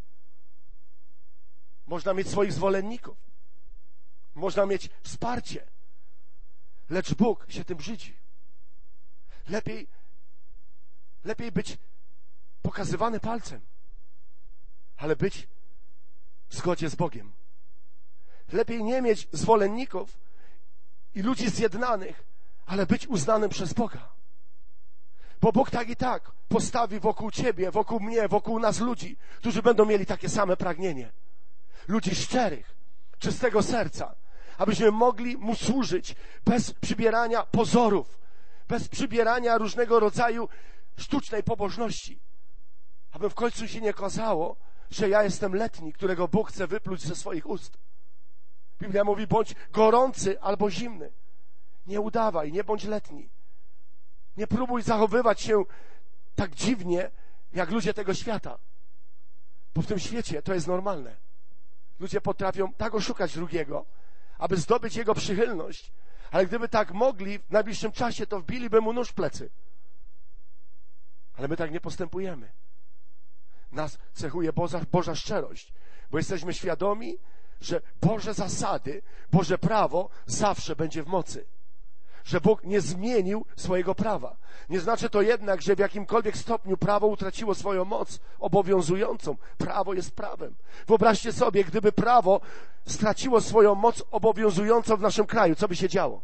Można mieć swoich zwolenników. Można mieć wsparcie. Lecz Bóg się tym brzydzi. Lepiej, lepiej być pokazywany palcem, ale być w zgodzie z Bogiem. Lepiej nie mieć zwolenników i ludzi zjednanych, ale być uznanym przez Boga. Bo Bóg tak i tak postawi wokół ciebie, wokół mnie, wokół nas ludzi, którzy będą mieli takie same pragnienie. Ludzi szczerych, czystego serca, abyśmy mogli Mu służyć bez przybierania pozorów, bez przybierania różnego rodzaju sztucznej pobożności. Aby w końcu się nie okazało, że ja jestem letni, którego Bóg chce wypluć ze swoich ust. Biblia mówi, bądź gorący albo zimny. Nie udawaj, nie bądź letni. Nie próbuj zachowywać się tak dziwnie, jak ludzie tego świata. Bo w tym świecie to jest normalne. Ludzie potrafią tak oszukać drugiego, aby zdobyć jego przychylność, ale gdyby tak mogli, w najbliższym czasie to wbiliby mu nóż w plecy. Ale my tak nie postępujemy. Nas cechuje Boża, Boża szczerość, bo jesteśmy świadomi, że Boże zasady, Boże prawo zawsze będzie w mocy. Że Bóg nie zmienił swojego prawa. Nie znaczy to jednak, że w jakimkolwiek stopniu prawo utraciło swoją moc obowiązującą. Prawo jest prawem. Wyobraźcie sobie, gdyby prawo straciło swoją moc obowiązującą w naszym kraju, co by się działo?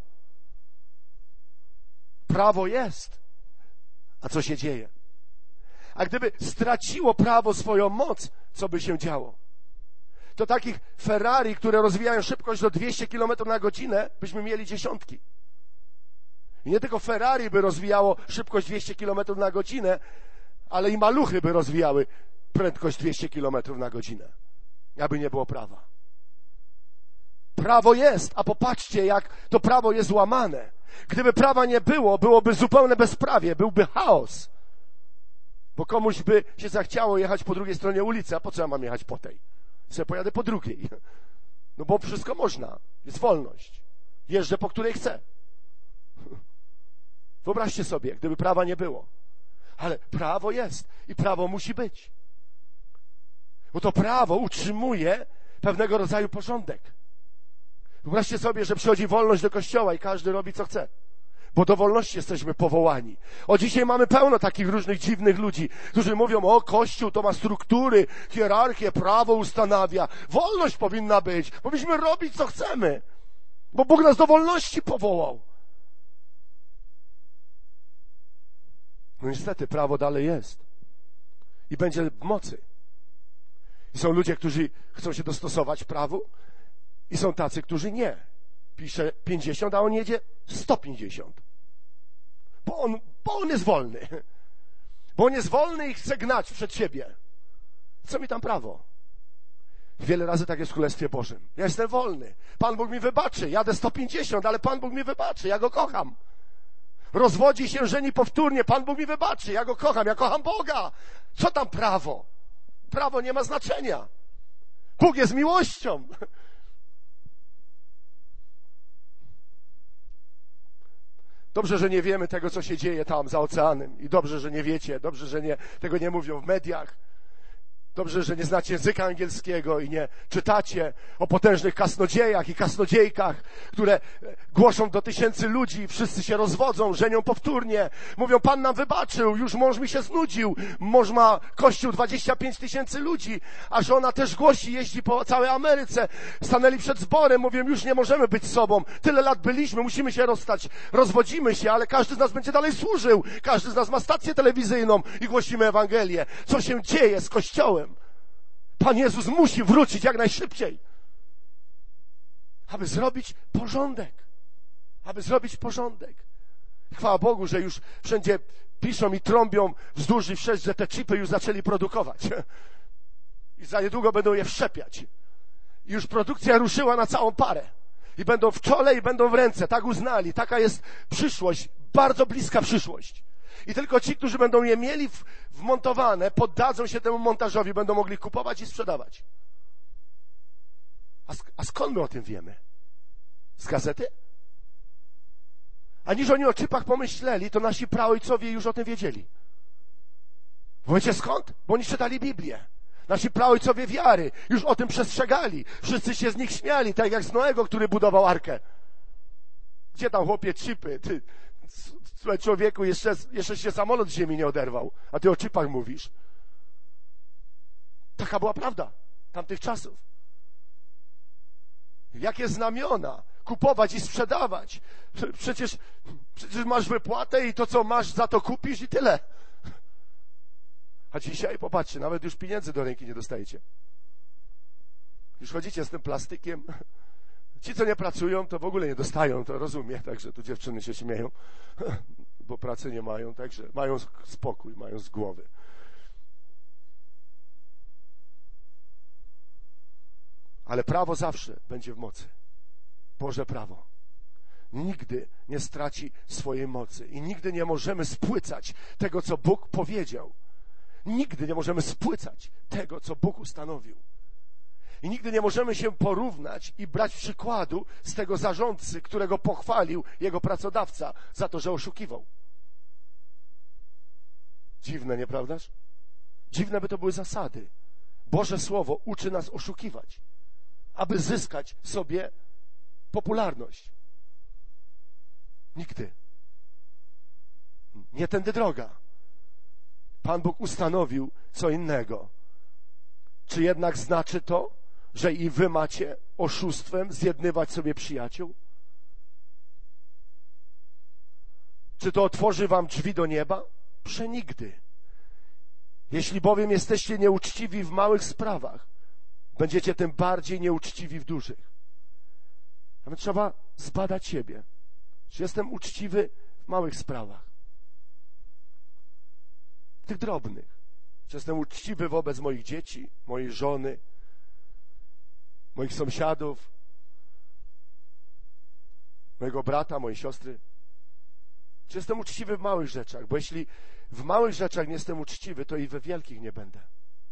Prawo jest. A co się dzieje? A gdyby straciło prawo swoją moc, co by się działo? To takich Ferrari, które rozwijają szybkość do dwieście kilometrów na godzinę, byśmy mieli dziesiątki. I nie tylko Ferrari by rozwijało szybkość dwieście kilometrów na godzinę, ale i maluchy by rozwijały prędkość dwieście kilometrów na godzinę, aby nie było prawa. Prawo jest, a popatrzcie, jak to prawo jest łamane. Gdyby prawa nie było, byłoby zupełne bezprawie, byłby chaos. Bo komuś by się zachciało jechać po drugiej stronie ulicy, a po co ja mam jechać po tej? Sobie pojadę po drugiej. No bo wszystko można, jest wolność. Jeżdżę, po której chcę. Wyobraźcie sobie, gdyby prawa nie było. Ale prawo jest i prawo musi być. Bo to prawo utrzymuje pewnego rodzaju porządek. Wyobraźcie sobie, że przychodzi wolność do kościoła i każdy robi co chce. Bo do wolności jesteśmy powołani. O, dzisiaj mamy pełno takich różnych dziwnych ludzi, którzy mówią, o, Kościół to ma struktury, hierarchię, prawo ustanawia. Wolność powinna być. Powinniśmy robić co chcemy. Bo Bóg nas do wolności powołał. No niestety, prawo dalej jest. I będzie w mocy. I są ludzie, którzy chcą się dostosować prawu i są tacy, którzy nie. Pisze pięćdziesiąt, a on jedzie sto pięćdziesiąt. Bo on, bo on jest wolny. Bo on jest wolny i chce gnać przed siebie. Co mi tam prawo? Wiele razy tak jest w Królestwie Bożym. Ja jestem wolny. Pan Bóg mi wybaczy. Jadę sto pięćdziesiąt, ale Pan Bóg mi wybaczy. Ja Go kocham. Rozwodzi się, żeni powtórnie. Pan Bóg mi wybaczy. Ja Go kocham. Ja kocham Boga. Co tam prawo? Prawo nie ma znaczenia. Bóg jest miłością. Dobrze, że nie wiemy tego, co się dzieje tam za oceanem. I dobrze, że nie wiecie. Dobrze, że nie, tego nie mówią w mediach. Dobrze, że nie znacie języka angielskiego i nie czytacie o potężnych kasnodziejach i kasnodziejkach, które głoszą do tysięcy ludzi, wszyscy się rozwodzą, żenią powtórnie, mówią, Pan nam wybaczył, już mąż mi się znudził, mąż ma kościół dwadzieścia pięć tysięcy ludzi, a żona też głosi, jeździ po całej Ameryce, stanęli przed zborem, mówią, już nie możemy być sobą, tyle lat byliśmy, musimy się rozstać, rozwodzimy się, ale każdy z nas będzie dalej służył, każdy z nas ma stację telewizyjną i głosimy Ewangelię. Co się dzieje z Kościołem? Pan Jezus musi wrócić jak najszybciej, aby zrobić porządek. Aby zrobić porządek. Chwała Bogu, że już wszędzie piszą i trąbią wzdłuż i wszerz, że te chipy już zaczęli produkować. I za niedługo będą je wszczepiać. I już produkcja ruszyła na całą parę. I będą w czole i będą w ręce. Tak uznali. Taka jest przyszłość. Bardzo bliska przyszłość. I tylko ci, którzy będą je mieli w, wmontowane, poddadzą się temu montażowi, będą mogli kupować i sprzedawać. A, sk- a skąd my o tym wiemy? Z gazety? A niż oni o chipach pomyśleli, to nasi praojcowie już o tym wiedzieli. Wiecie skąd? Bo oni czytali Biblię. Nasi praojcowie wiary już o tym przestrzegali. Wszyscy się z nich śmiali, tak jak z Noego, który budował arkę. Gdzie tam, chłopie, chipy? Ty... Słuchaj, człowieku, jeszcze, jeszcze się samolot z ziemi nie oderwał, a ty o chipach mówisz. Taka była prawda tamtych czasów. Jakie znamiona kupować i sprzedawać. Przecież, przecież masz wypłatę i to, co masz, za to kupisz i tyle. A dzisiaj, popatrzcie, nawet już pieniędzy do ręki nie dostajecie. Już chodzicie z tym plastykiem. Ci, co nie pracują, to w ogóle nie dostają, to rozumiem, także tu dziewczyny się śmieją, bo pracy nie mają, także mają spokój, mają z głowy. Ale prawo zawsze będzie w mocy. Boże prawo nigdy nie straci swojej mocy i nigdy nie możemy spłycać tego, co Bóg powiedział. Nigdy nie możemy spłycać tego, co Bóg ustanowił. I nigdy nie możemy się porównać i brać przykładu z tego zarządcy, którego pochwalił jego pracodawca za to, że oszukiwał. Dziwne, nieprawdaż? Dziwne by to były zasady. Boże Słowo uczy nas oszukiwać, aby zyskać sobie popularność. Nigdy. Nie tędy droga. Pan Bóg ustanowił co innego. Czy jednak znaczy to, że i wy macie oszustwem zjednywać sobie przyjaciół? Czy to otworzy wam drzwi do nieba? Przenigdy. Jeśli bowiem jesteście nieuczciwi w małych sprawach, będziecie tym bardziej nieuczciwi w dużych. A więc trzeba zbadać siebie. Czy jestem uczciwy w małych sprawach? W tych drobnych. Czy jestem uczciwy wobec moich dzieci, mojej żony, moich sąsiadów, mojego brata, mojej siostry? Czy jestem uczciwy w małych rzeczach? Bo jeśli w małych rzeczach nie jestem uczciwy, to i we wielkich nie będę.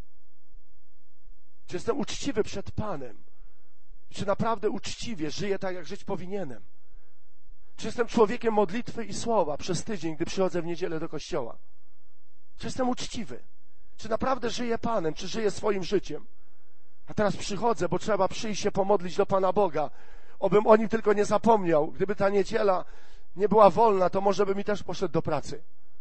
Czy jestem uczciwy przed Panem? Czy naprawdę uczciwie żyję tak, jak żyć powinienem? Czy jestem człowiekiem modlitwy i słowa przez tydzień, gdy przychodzę w niedzielę do kościoła? Czy jestem uczciwy? Czy naprawdę żyję Panem? Czy żyję swoim życiem? A teraz przychodzę, bo trzeba przyjść się pomodlić do Pana Boga. Obym o nim tylko nie zapomniał. Gdyby ta niedziela nie była wolna, to może bym i też poszedł do pracy.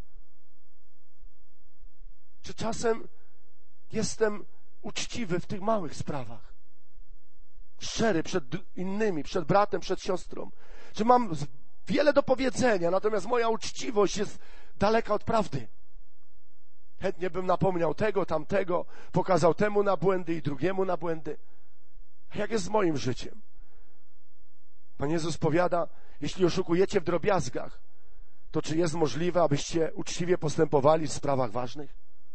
Czy czasem jestem uczciwy w tych małych sprawach? Szczery przed innymi, przed bratem, przed siostrą? Czy mam wiele do powiedzenia, natomiast moja uczciwość jest daleka od prawdy? Chętnie bym napomniał tego, tamtego, pokazał temu na błędy i drugiemu na błędy. A jak jest z moim życiem? Pan Jezus powiada, jeśli oszukujecie w drobiazgach, to czy jest możliwe, abyście uczciwie postępowali w sprawach ważnych?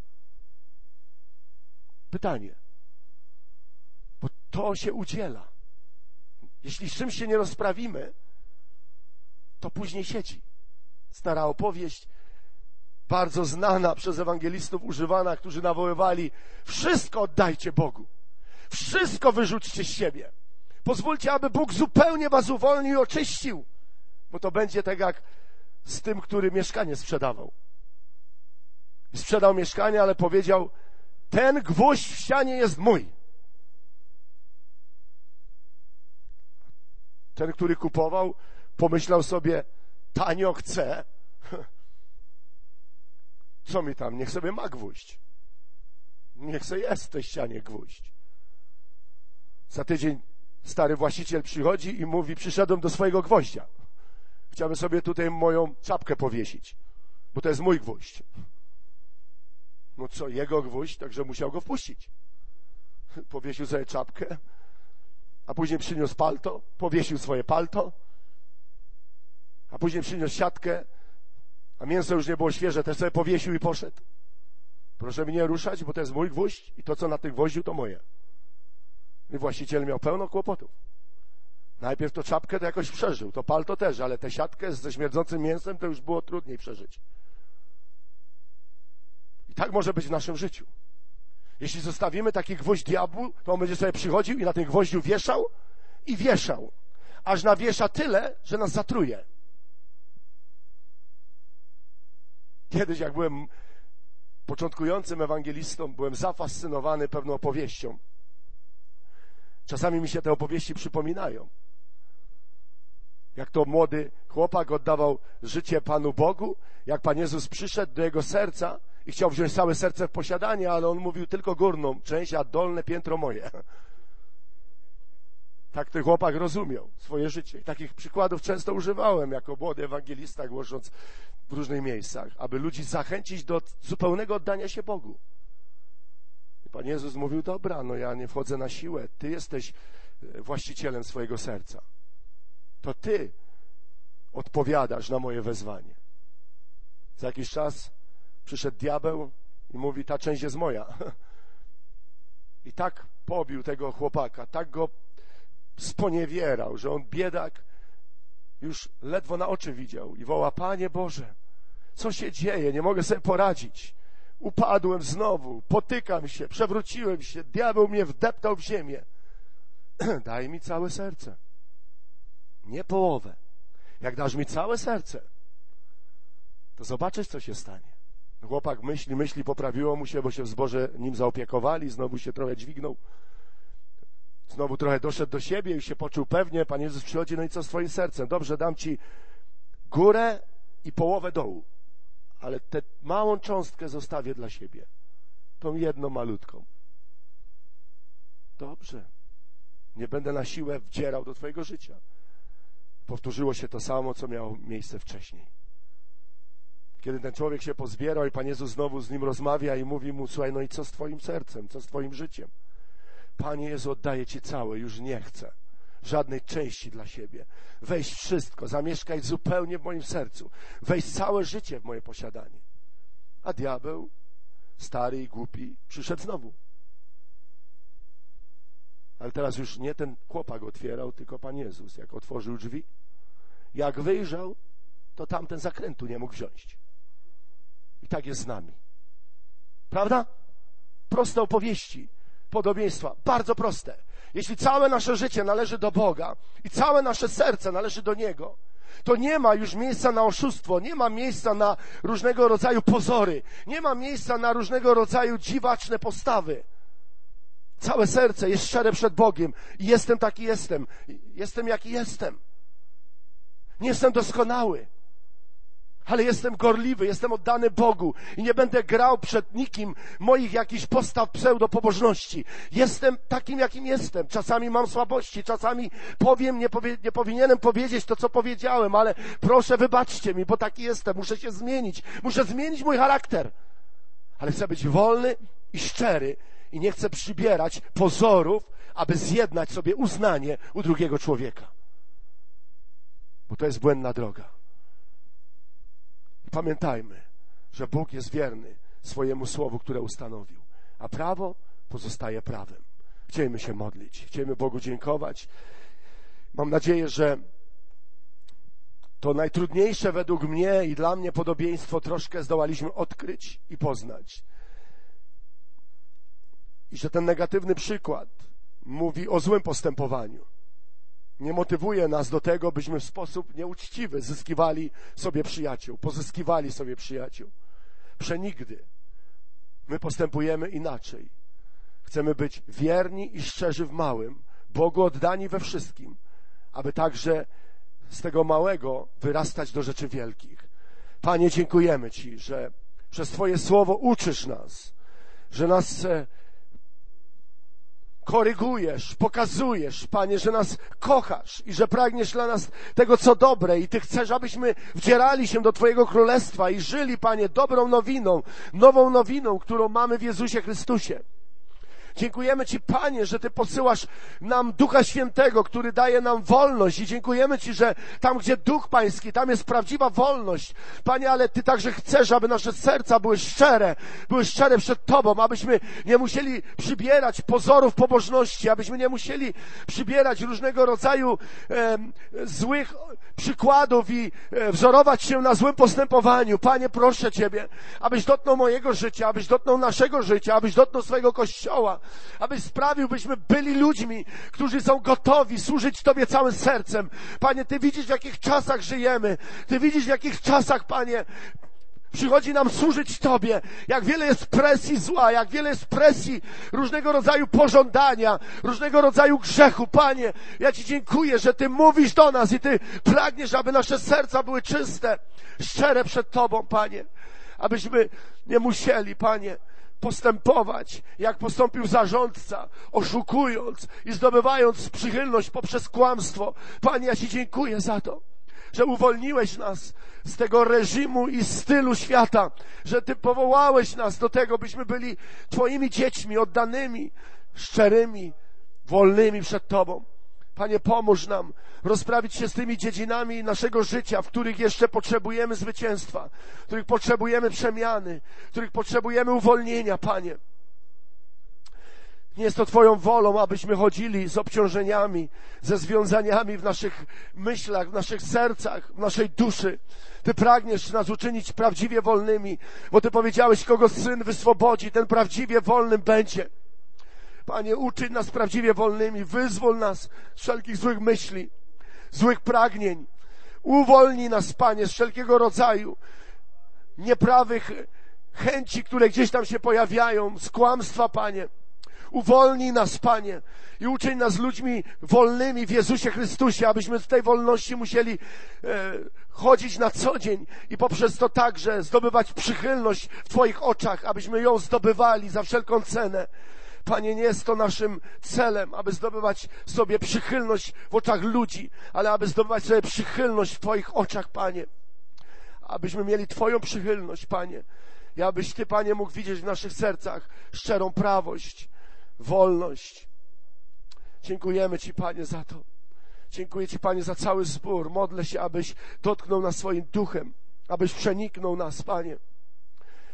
Pytanie. Bo to się udziela. Jeśli z czymś się nie rozprawimy, to później siedzi. Stara opowieść, bardzo znana przez ewangelistów, używana, którzy nawoływali: wszystko oddajcie Bogu. Wszystko wyrzućcie z siebie. Pozwólcie, aby Bóg zupełnie was uwolnił i oczyścił. Bo to będzie tak jak z tym, który mieszkanie sprzedawał. Sprzedał mieszkanie, ale powiedział: ten gwóźdź w ścianie jest mój. Ten, który kupował, pomyślał sobie: tanio chcę. Co mi tam? Niech sobie ma gwóźdź. Niech sobie jest w tej ścianie gwóźdź. Za tydzień stary właściciel przychodzi i mówi: przyszedłem do swojego gwoździa. Chciałbym sobie tutaj moją czapkę powiesić, bo to jest mój gwóźdź. No co, jego gwóźdź, także musiał go wpuścić. Powiesił sobie czapkę, a później przyniósł palto, powiesił swoje palto, a później przyniósł siatkę, a mięso już nie było świeże, też sobie powiesił i poszedł. Proszę mnie nie ruszać, bo to jest mój gwóźdź i to, co na tym gwoździu, to moje. I właściciel miał pełno kłopotów. Najpierw to czapkę to jakoś przeżył, to palto też, ale tę siatkę ze śmierdzącym mięsem to już było trudniej przeżyć. I tak może być w naszym życiu. Jeśli zostawimy taki gwóźdź diabłu, to on będzie sobie przychodził i na tym gwoździu wieszał i wieszał, aż nawiesza tyle, że nas zatruje. Kiedyś, jak byłem początkującym ewangelistą, byłem zafascynowany pewną opowieścią. Czasami mi się te opowieści przypominają. Jak to młody chłopak oddawał życie Panu Bogu, jak Pan Jezus przyszedł do jego serca i chciał wziąć całe serce w posiadanie, ale on mówił tylko górną część, a dolne piętro moje. Tak ten chłopak rozumiał swoje życie. I takich przykładów często używałem jako młody ewangelista, głosząc w różnych miejscach, aby ludzi zachęcić do zupełnego oddania się Bogu. I Pan Jezus mówił: dobra, no ja nie wchodzę na siłę, Ty jesteś właścicielem swojego serca. To Ty odpowiadasz na moje wezwanie. Za jakiś czas przyszedł diabeł i mówi: ta część jest moja. I tak pobił tego chłopaka, tak go sponiewierał, że on, biedak, już ledwo na oczy widział i woła: Panie Boże, co się dzieje? Nie mogę sobie poradzić. Upadłem znowu, potykam się, przewróciłem się, diabeł mnie wdeptał w ziemię. Daj mi całe serce, nie połowę. Jak dasz mi całe serce, to zobaczysz, co się stanie. Chłopak myśli, myśli, poprawiło mu się, bo się w zborze nim zaopiekowali, znowu się trochę dźwignął, znowu trochę doszedł do siebie i się poczuł pewnie. Pan Jezus przychodzi: no i co z twoim sercem? Dobrze, dam ci górę i połowę dołu, ale tę małą cząstkę zostawię dla siebie, tą jedną malutką. Dobrze, nie będę na siłę wdzierał do twojego życia. Powtórzyło się to samo, co miało miejsce wcześniej. Kiedy ten człowiek się pozbierał i Pan Jezus znowu z nim rozmawia i mówi mu: słuchaj, no i co z twoim sercem, co z twoim życiem? Panie Jezu, oddaję Ci całe, już nie chcę żadnej części dla siebie. Weź wszystko, zamieszkaj zupełnie w moim sercu. Weź całe życie w moje posiadanie. A diabeł stary i głupi, przyszedł znowu. Ale teraz już nie ten chłopak otwierał, tylko Pan Jezus. Jak otworzył drzwi, jak wyjrzał, to tamten zakrętu nie mógł wziąć. I tak jest z nami. Prawda? Proste opowieści, podobieństwa, bardzo proste. Jeśli całe nasze życie należy do Boga i całe nasze serce należy do Niego, to nie ma już miejsca na oszustwo, nie ma miejsca na różnego rodzaju pozory, nie ma miejsca na różnego rodzaju dziwaczne postawy. Całe serce jest szczere przed Bogiem i jestem taki jestem. Jestem jaki jestem. Nie jestem doskonały, ale jestem gorliwy, jestem oddany Bogu i nie będę grał przed nikim moich jakichś postaw pseudopobożności. Jestem takim, jakim jestem. Czasami mam słabości, czasami powiem, nie, powie, nie powinienem powiedzieć to, co powiedziałem, ale proszę, wybaczcie mi, bo taki jestem. Muszę się zmienić. Muszę zmienić mój charakter. Ale chcę być wolny i szczery i nie chcę przybierać pozorów, aby zjednać sobie uznanie u drugiego człowieka. Bo to jest błędna droga. Pamiętajmy, że Bóg jest wierny swojemu słowu, które ustanowił, a prawo pozostaje prawem. Chcielibyśmy się modlić, chcielibyśmy Bogu dziękować. Mam nadzieję, że to najtrudniejsze według mnie i dla mnie podobieństwo troszkę zdołaliśmy odkryć i poznać. I że ten negatywny przykład mówi o złym postępowaniu. Nie motywuje nas do tego, byśmy w sposób nieuczciwy zyskiwali sobie przyjaciół, pozyskiwali sobie przyjaciół. Przenigdy. My postępujemy inaczej. Chcemy być wierni i szczerzy w małym, Bogu oddani we wszystkim, aby także z tego małego wyrastać do rzeczy wielkich. Panie, dziękujemy Ci, że przez Twoje słowo uczysz nas, że nas korygujesz, pokazujesz, Panie, że nas kochasz i że pragniesz dla nas tego, co dobre i Ty chcesz, abyśmy wdzierali się do Twojego Królestwa i żyli, Panie, dobrą nowiną, nową nowiną, którą mamy w Jezusie Chrystusie. Dziękujemy Ci, Panie, że Ty posyłasz nam Ducha Świętego, który daje nam wolność i dziękujemy Ci, że tam, gdzie Duch Pański, tam jest prawdziwa wolność. Panie, ale Ty także chcesz, aby nasze serca były szczere, były szczere przed Tobą, abyśmy nie musieli przybierać pozorów pobożności, abyśmy nie musieli przybierać różnego rodzaju e, złych przykładów i e, wzorować się na złym postępowaniu. Panie, proszę Ciebie, abyś dotknął mojego życia, abyś dotknął naszego życia, abyś dotknął swojego Kościoła, abyś sprawił, byśmy byli ludźmi, którzy są gotowi służyć Tobie całym sercem. Panie, Ty widzisz, w jakich czasach żyjemy. Ty widzisz, w jakich czasach, Panie, przychodzi nam służyć Tobie. Jak wiele jest presji zła, jak wiele jest presji różnego rodzaju pożądania, różnego rodzaju grzechu. Panie, ja Ci dziękuję, że Ty mówisz do nas i Ty pragniesz, aby nasze serca były czyste, szczere przed Tobą, Panie. Abyśmy nie musieli, Panie, postępować, jak postąpił zarządca, oszukując i zdobywając przychylność poprzez kłamstwo. Panie, ja Ci dziękuję za to, że uwolniłeś nas z tego reżimu i stylu świata, że Ty powołałeś nas do tego, byśmy byli Twoimi dziećmi, oddanymi, szczerymi, wolnymi przed Tobą. Panie, pomóż nam rozprawić się z tymi dziedzinami naszego życia, w których jeszcze potrzebujemy zwycięstwa, w których potrzebujemy przemiany, w których potrzebujemy uwolnienia, Panie. Nie jest to Twoją wolą, abyśmy chodzili z obciążeniami, ze związaniami w naszych myślach, w naszych sercach, w naszej duszy. Ty pragniesz nas uczynić prawdziwie wolnymi, bo Ty powiedziałeś, kogo Syn wyswobodzi, ten prawdziwie wolnym będzie. Panie, uczyń nas prawdziwie wolnymi, wyzwól nas z wszelkich złych myśli, złych pragnień. Uwolnij nas, Panie, z wszelkiego rodzaju nieprawych chęci, które gdzieś tam się pojawiają, z kłamstwa, Panie. Uwolnij nas, Panie, i uczyń nas ludźmi wolnymi w Jezusie Chrystusie, abyśmy w tej wolności musieli e, chodzić na co dzień i poprzez to także zdobywać przychylność w Twoich oczach, abyśmy ją zdobywali za wszelką cenę. Panie, nie jest to naszym celem, aby zdobywać sobie przychylność w oczach ludzi, ale aby zdobywać sobie przychylność w Twoich oczach, Panie. Abyśmy mieli Twoją przychylność, Panie. I abyś Ty, Panie, mógł widzieć w naszych sercach szczerą prawość, wolność. Dziękujemy Ci, Panie, za to. Dziękuję Ci, Panie, za cały zbór. Modlę się, abyś dotknął nas swoim duchem, abyś przeniknął nas, Panie.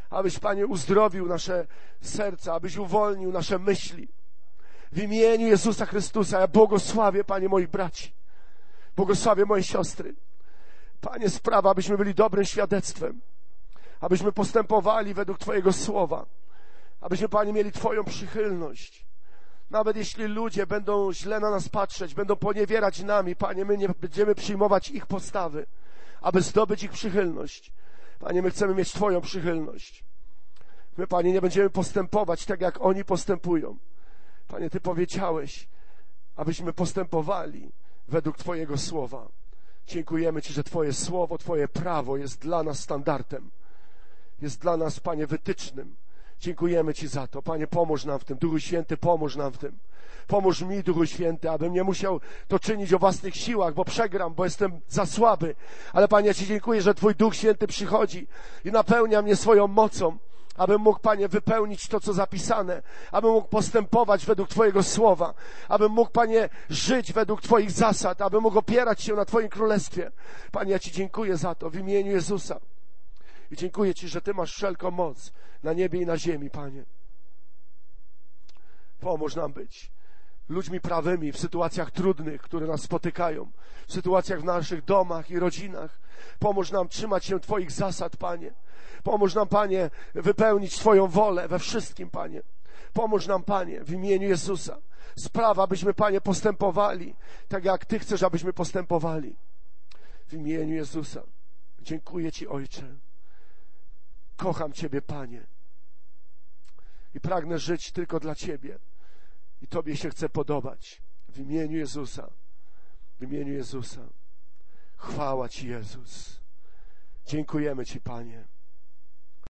abyś, Panie, uzdrowił nasze serca, abyś uwolnił nasze myśli. W imieniu Jezusa Chrystusa ja błogosławię, Panie, moich braci. Błogosławię moje siostry. Panie, sprawa, abyśmy byli dobrym świadectwem, abyśmy postępowali według Twojego słowa, abyśmy, Panie, mieli Twoją przychylność. Nawet jeśli ludzie będą źle na nas patrzeć, będą poniewierać nami, Panie, my nie będziemy przyjmować ich postawy, aby zdobyć ich przychylność. Panie, my chcemy mieć Twoją przychylność. My, Panie, nie będziemy postępować tak, jak oni postępują. Panie, Ty powiedziałeś, abyśmy postępowali według Twojego słowa. Dziękujemy Ci, że Twoje słowo, Twoje prawo jest dla nas standardem. Jest dla nas, Panie, wytycznym. Dziękujemy Ci za to. Panie, pomóż nam w tym. Duchu Święty, pomóż nam w tym. Pomóż mi, Duchu Święty, abym nie musiał to czynić o własnych siłach, bo przegram, bo jestem za słaby. Ale, Panie, ja Ci dziękuję, że Twój Duch Święty przychodzi i napełnia mnie swoją mocą, abym mógł, Panie, wypełnić to, co zapisane, abym mógł postępować według Twojego słowa, abym mógł, Panie, żyć według Twoich zasad, abym mógł opierać się na Twoim Królestwie. Panie, ja Ci dziękuję za to w imieniu Jezusa. I dziękuję Ci, że Ty masz wszelką moc na niebie i na ziemi, Panie. Pomóż nam być ludźmi prawymi w sytuacjach trudnych, które nas spotykają, w sytuacjach w naszych domach i rodzinach. Pomóż nam trzymać się Twoich zasad, Panie. Pomóż nam, Panie, wypełnić Twoją wolę we wszystkim, Panie. Pomóż nam, Panie, w imieniu Jezusa. Sprawa, abyśmy, Panie, postępowali tak, jak Ty chcesz, abyśmy postępowali. W imieniu Jezusa. Dziękuję Ci, Ojcze. Kocham Ciebie, Panie. I pragnę żyć tylko dla Ciebie. I Tobie się chcę podobać. W imieniu Jezusa. W imieniu Jezusa. Chwała Ci, Jezus. Dziękujemy Ci, Panie.